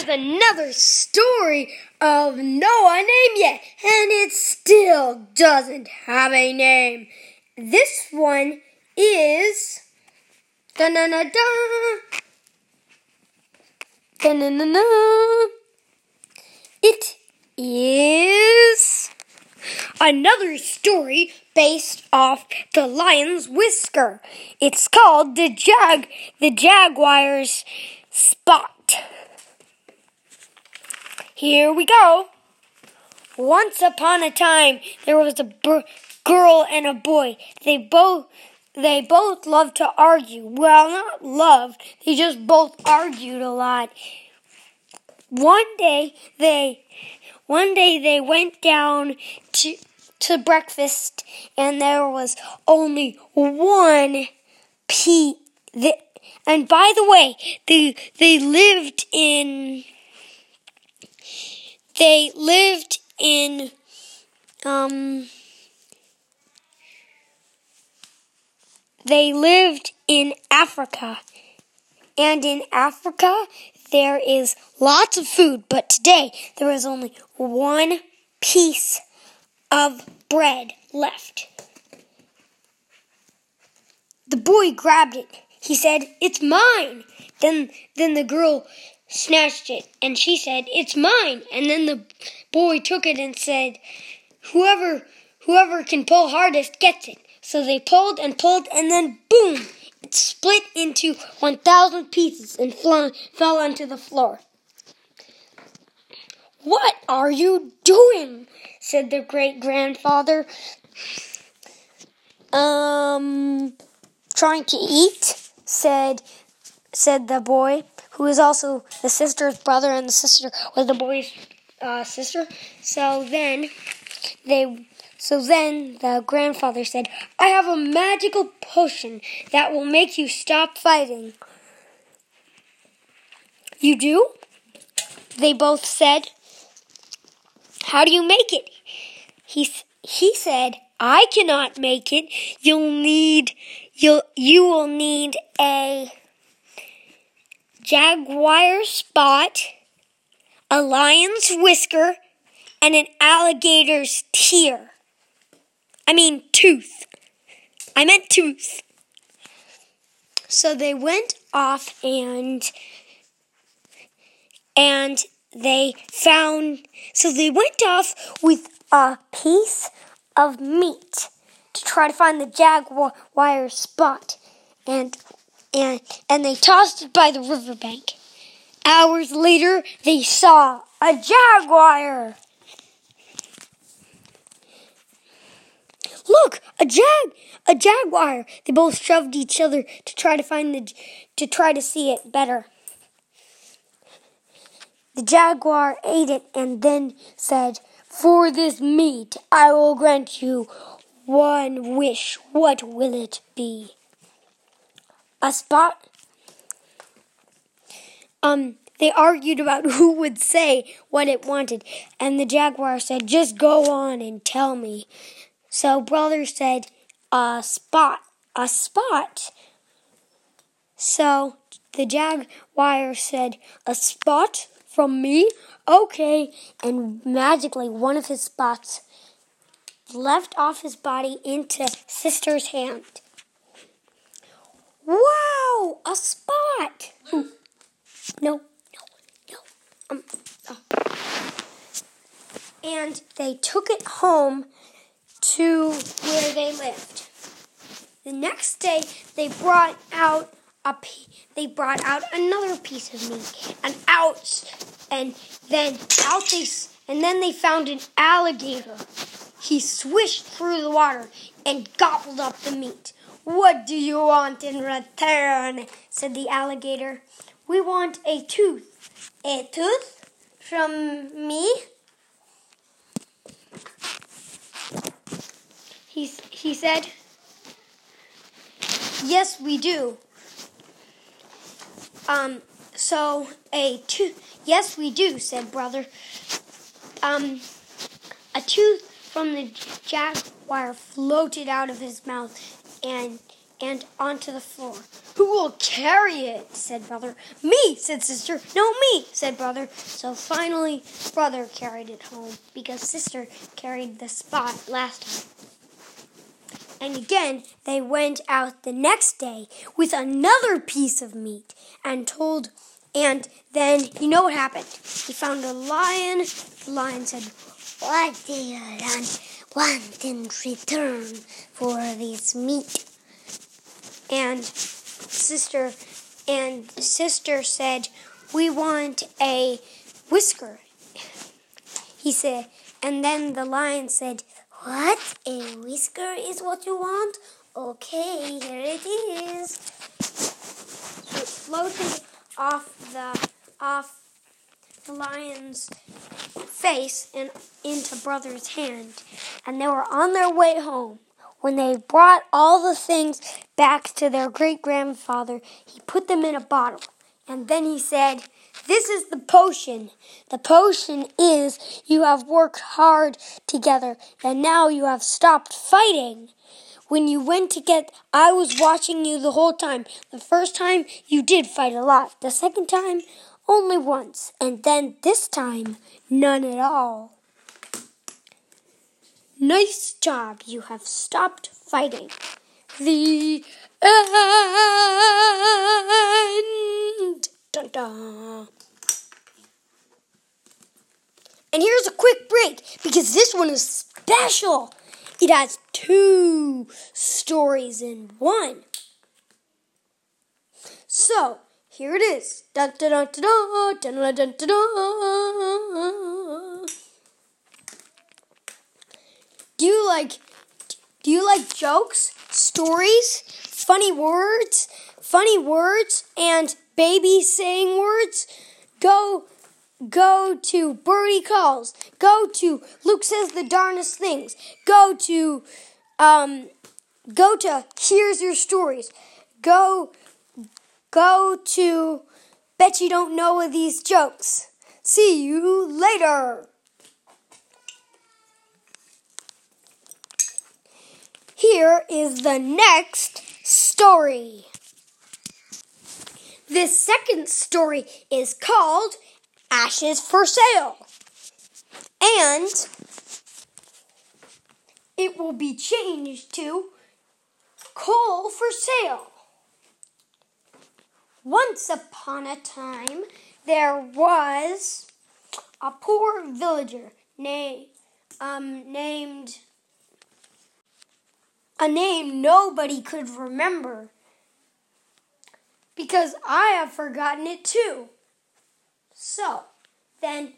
another story of No Name Yet, and it still doesn't have a name. This one is It is another story based off the lion's whisker. It's called the Jaguar's Spot. Here we go. Once upon a time, there was a girl and a boy. They both loved to argue. Well, not loved. They just both argued a lot. One day they went down to breakfast, and there was only one pea. And by the way, they lived in Africa. And in Africa, there is lots of food, but today there is only one piece of bread left. The boy grabbed it. He said, "It's mine." Then the girl snatched it, and she said, "It's mine." And then the boy took it and said, Whoever can pull hardest gets it." So they pulled, and then boom! It split into 1,000 pieces and fell onto the floor. "What are you doing?" said the great-grandfather. "Trying to eat," said the boy, who was also the sister's brother, and the sister was the boy's sister. So then the grandfather said, "I have a magical potion that will make you stop fighting." "You do?" they both said. "How do you make it?" He said, "I cannot make it. You will need a jaguar spot, a lion's whisker, and an alligator's tooth. I meant tooth." So they went off and they went off with a piece of meat to try to find the jaguar spot, and they tossed it by the riverbank. Hours later, they saw a jaguar. "Look, a jaguar!" They both shoved each other to try to see it better. The jaguar ate it and then said, "For this meat, I will grant you one wish. What will it be?" "A spot?" They argued about who would say what it wanted, and the jaguar said, "Just go on and tell me." So brother said, "A spot." "A spot?" So the jaguar said, "A spot from me? Okay." And magically, one of his spots left off his body into sister's hand. "Wow, a spot!" Ooh. No. And they took it home to where they lived. The next day, they brought out another piece of meat, and then they found an alligator. He swished through the water and gobbled up the meat. "What do you want in return?" said the alligator. "We want a tooth." "A tooth from me?" He said. "Yes, we do." "Yes, we do," said brother. A tooth from the jaguar floated out of his mouth and onto the floor. "Who will carry it?" said brother. "Me," said sister. "No, me," said brother. So finally, brother carried it home because sister carried the spot last time. And again, they went out the next day with another piece of meat and then you know what happened? He found a lion. The lion said, "What do you want in return for this meat?" And sister said, "We want a whisker." He said, and then the lion said, "What? A whisker is what you want? Okay, here it is." So it floated off the lion's face and into brother's hand, and they were on their way home. When they brought all the things back to their great-grandfather, he put them in a bottle, and then he said, "This is the potion. The potion is you have worked hard together, and now you have stopped fighting. When you went to I was watching you the whole time. The first time, you did fight a lot. The second time, only once. And then this time, none at all. Nice job. You have stopped fighting." The end. Dun dun. And here's a quick break because this one is special. It has 2 stories in one. So, here it is. Dun, dun, dun, dun, dun, dun, dun, dun, dun. Do you like jokes, stories, funny words, and baby saying words? Go to Birdie Calls. Go to Luke Says the Darnest Things. Go to Here's Your Stories. Go to Bet You Don't Know of These Jokes. See you later. Here is the next story. This second story is called Ashes for Sale. And it will be changed to Coal for Sale. Once upon a time, there was a poor villager named a name nobody could remember because I have forgotten it too. So then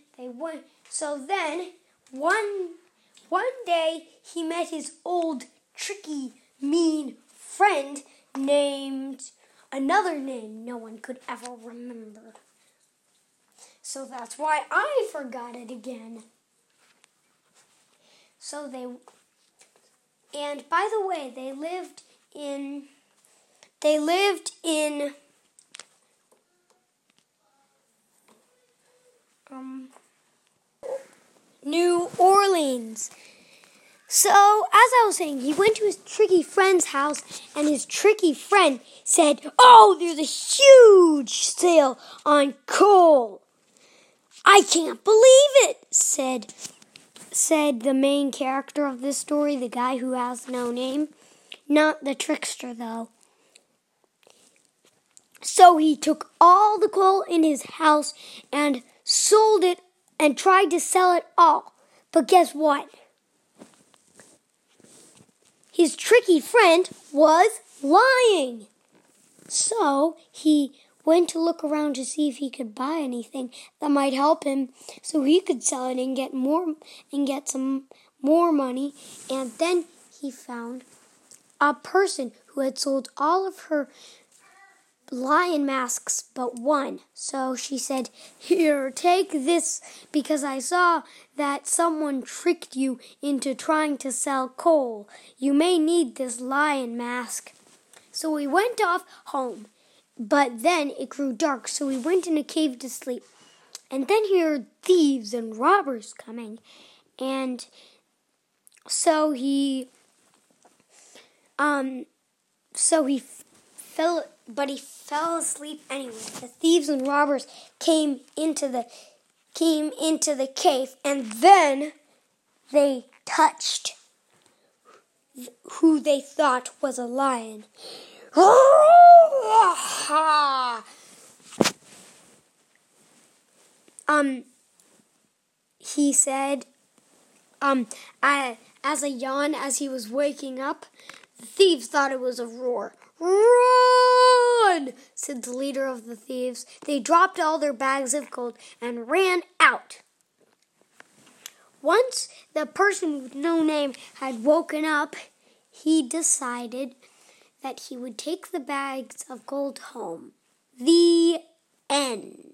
one day he met his old tricky mean friend named another name no one could ever remember. So that's why I forgot it again. And by the way, they lived in New Orleans. So, as I was saying, he went to his tricky friend's house, and his tricky friend said, "Oh, there's a huge sale on coal." "I can't believe it," said the main character of this story, the guy who has no name. Not the trickster, though. So he took all the coal in his house and sold it and tried to sell it all. But guess what? His tricky friend was lying. So he went to look around to see if he could buy anything that might help him so he could sell it and get some more money. And then he found a person who had sold all of her lion masks but one. So she said, "Here, take this, because I saw that someone tricked you into trying to sell coal. You may need this lion mask." So he went off home. But then it grew dark, so he went in a cave to sleep. And then he heard thieves and robbers coming. And so he fell asleep anyway. The thieves and robbers came into the cave, and then they touched who they thought was a lion. He said, as a yawn as he was waking up, the thieves thought it was a roar. "Run!" said the leader of the thieves. They dropped all their bags of gold and ran out. Once the person with no name had woken up, he decided that he would take the bags of gold home. The end.